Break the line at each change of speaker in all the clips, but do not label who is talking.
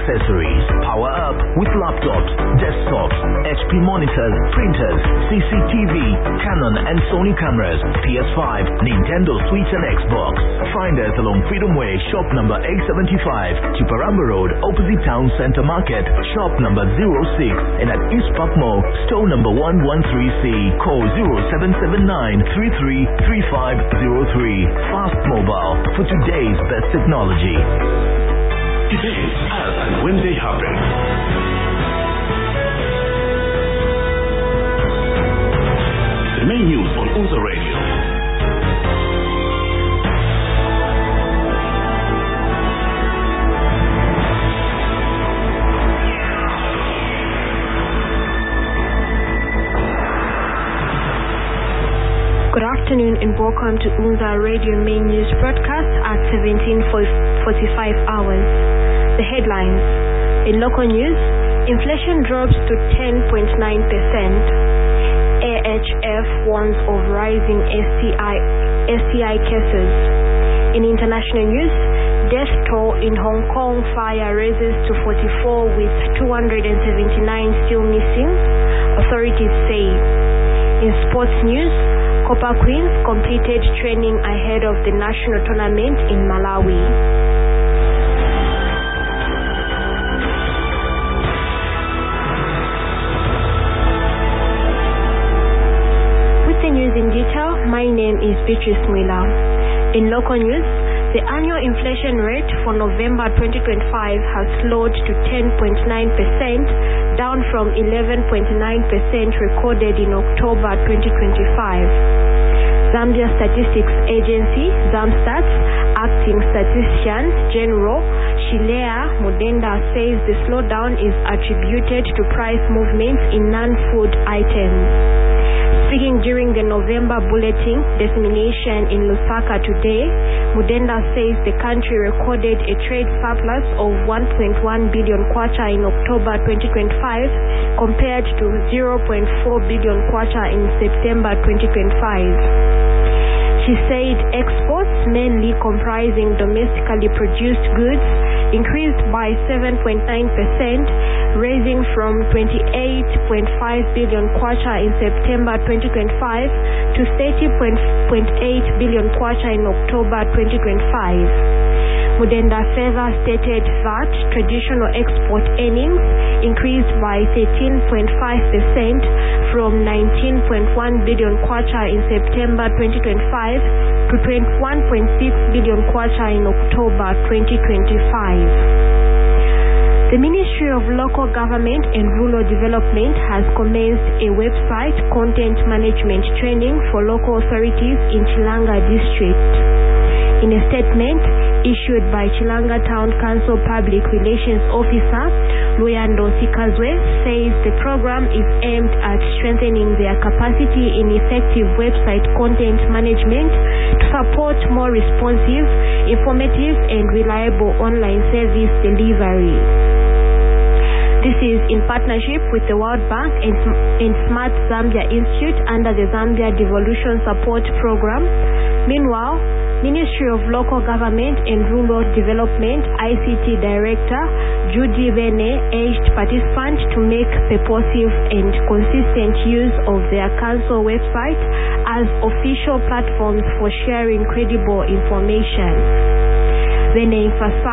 accessories. Power up with laptops, desktops, HP monitors, printers, CCTV, Canon and Sony cameras, PS5, Nintendo Switch and Xbox. Find us along Freedom Way, shop number 875, Chuparamba Road, opposite Town Center Market, shop number 06, and at East Park Mall, store number 113C. Call 0779-333503. Fast Mobile for today's best technology.
It is as and when they happen. The main news on Unza Radio.
Good afternoon and welcome to Unza Radio main news broadcast at 17:45 hours. The headlines. In local news, inflation drops to 10.9%. AHF warns of rising STI cases. In international news, death toll in Hong Kong fire rises to 44 with 279 still missing, authorities say. In sports news, Copper Queens completed training ahead of the national tournament in Malawi. With the news in detail, my name is Beatrice Mwila. In local news, the annual inflation rate for November 2025 has slowed to 10.9%, down from 11.9% recorded in October 2025. Zambia Statistics Agency, ZAMSTAT, Acting Statistician General Shilea Mudenda says the slowdown is attributed to price movements in non-food items. Speaking during the November bulletin dissemination in Lusaka today, Mudenda says the country recorded a trade surplus of 1.1 billion kwacha in October 2025 compared to 0.4 billion kwacha in September 2025. She said exports, mainly comprising domestically produced goods, increased by 7.9%, raising from 28.5 billion kwacha in September 2025 to 30.8 billion kwacha in October 2025. Mudenda further stated that traditional export earnings increased by 13.5% from 19.1 billion kwacha in September 2025 to 21.6 billion kwacha in October 2025. The Ministry of Local Government and Rural Development has commenced a website content management training for local authorities in Chilanga District. In a statement issued by Chilanga Town Council Public Relations Officer Luyando Sikazwe, says the program is aimed at strengthening their capacity in effective website content management to support more responsive, informative and reliable online service delivery. This is in partnership with the World Bank and Smart Zambia Institute under the Zambia Devolution Support Program. Meanwhile, Ministry of Local Government and Rural Development ICT Director Judy Bene urged participants to make purposive and consistent use of their council website as official platforms for sharing credible information. Bene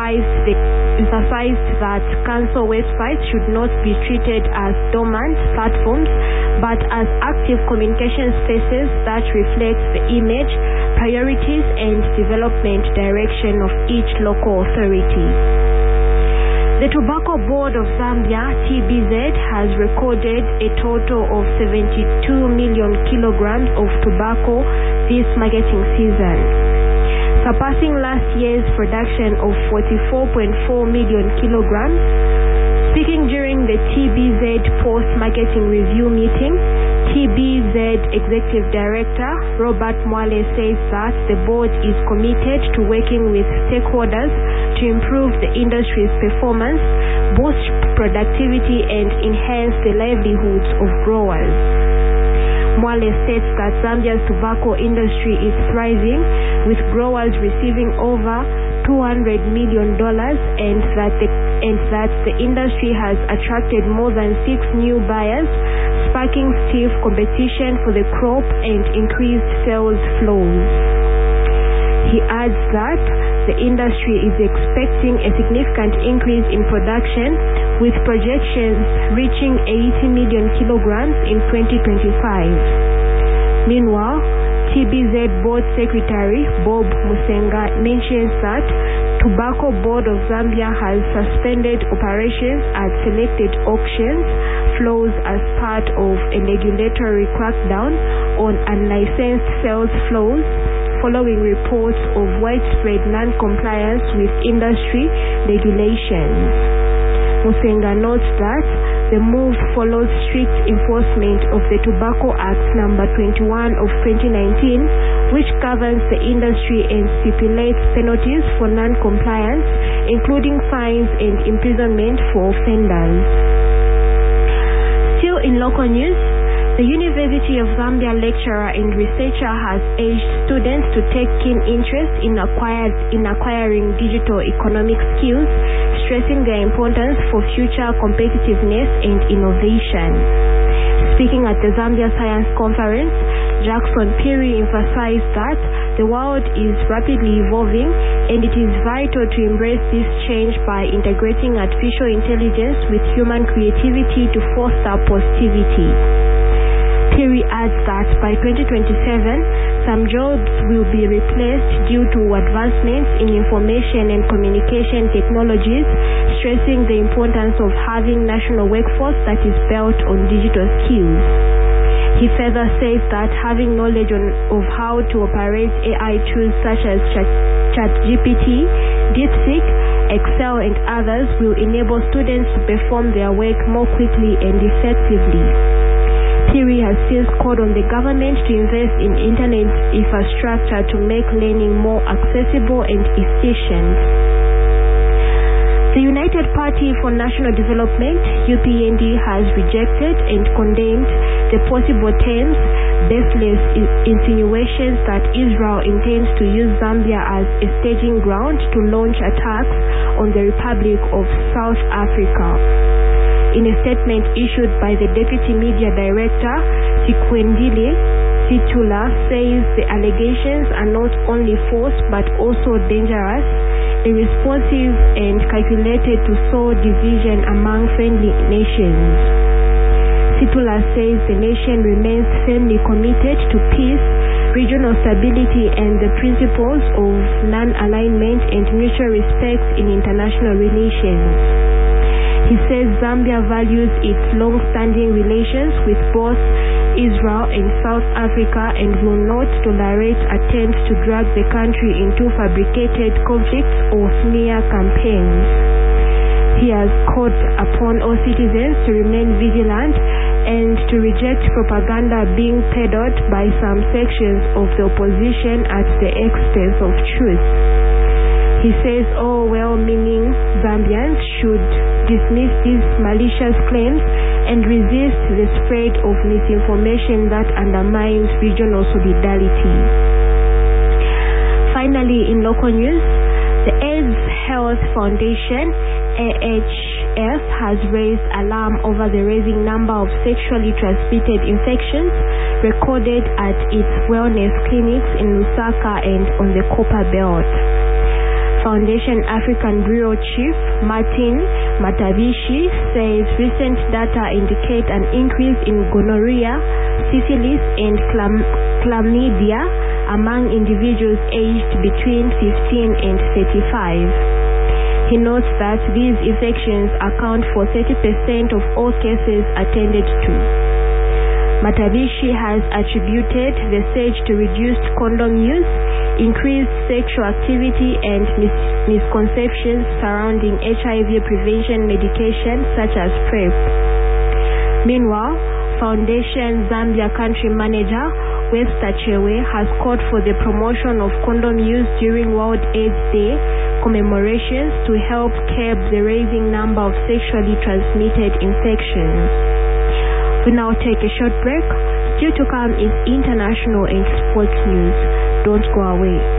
emphasized that council websites should not be treated as dormant platforms but as active communication spaces that reflect the image, priorities and development direction of each local authority. The Tobacco Board of Zambia, TBZ, has recorded a total of 72 million kilograms of tobacco this marketing season, surpassing last year's production of 44.4 million kilograms. Speaking during the TBZ post-marketing review meeting, TBZ Executive Director Robert Mwale says that the board is committed to working with stakeholders to improve the industry's performance, boost productivity and enhance the livelihoods of growers. Mwale states that Zambia's tobacco industry is thriving, with growers receiving over $200 million, and that the and that the industry has attracted more than 6 new buyers, sparking stiff competition for the crop and increased sales flows. He adds that the industry is expecting a significant increase in production, with projections reaching 80 million kilograms in 2025. Meanwhile, TBZ Board Secretary Bob Musenga mentions that Tobacco Board of Zambia has suspended operations at selected auctions flows as part of a regulatory crackdown on unlicensed sales flows, following reports of widespread non-compliance with industry regulations. Musenga notes that the move follows strict enforcement of the Tobacco Act No. 21 of 2019, which governs the industry and stipulates penalties for non-compliance, including fines and imprisonment for offenders. Still in local news, the University of Zambia lecturer and researcher has urged students to take keen interest in acquiring digital economic skills, stressing their importance for future competitiveness and innovation. Speaking at the Zambia Science Conference, Jackson Phiri emphasized that the world is rapidly evolving and it is vital to embrace this change by integrating artificial intelligence with human creativity to foster positivity. Phiri adds that by 2027, some jobs will be replaced due to advancements in information and communication technologies, stressing the importance of having national workforce that is built on digital skills. He further says that having knowledge of how to operate AI tools such as ChatGPT, DeepSeek, Excel, and others will enable students to perform their work more quickly and effectively. Phiri has since called on the government to invest in internet infrastructure to make learning more accessible and efficient. The United Party for National Development, UPND, has rejected and condemned the possible terms, baseless insinuations that Israel intends to use Zambia as a staging ground to launch attacks on the Republic of South Africa. In a statement issued by the Deputy Media Director, Sikwendile Situla, says the allegations are not only false but also dangerous, irresponsive, and calculated to sow division among friendly nations. Situla says the nation remains firmly committed to peace, regional stability, and the principles of non-alignment and mutual respect in international relations. He says Zambia values its long-standing relations with both Israel and South Africa and will not tolerate attempts to drag the country into fabricated conflicts or smear campaigns. He has called upon all citizens to remain vigilant and to reject propaganda being peddled by some sections of the opposition at the expense of truth. He says all well-meaning Zambians should dismiss these malicious claims and resist the spread of misinformation that undermines regional solidarity. Finally, in local news, the AIDS Health Foundation, AHF, has raised alarm over the rising number of sexually transmitted infections recorded at its wellness clinics in Lusaka and on the Copper Belt. Foundation African Bureau Chief Martin Matabishi says recent data indicate an increase in gonorrhea, syphilis, and chlamydia among individuals aged between 15 and 35. He notes that these infections account for 30% of all cases attended to. Matabishi has attributed the surge to reduced condom use, increased sexual activity, and misconceptions surrounding HIV prevention medication such as PrEP. Meanwhile, Foundation Zambia Country Manager Webster Chewe has called for the promotion of condom use during World AIDS Day commemorations to help curb the rising number of sexually transmitted infections. We now take a short break. Still to come is international and sports news. Don't go away.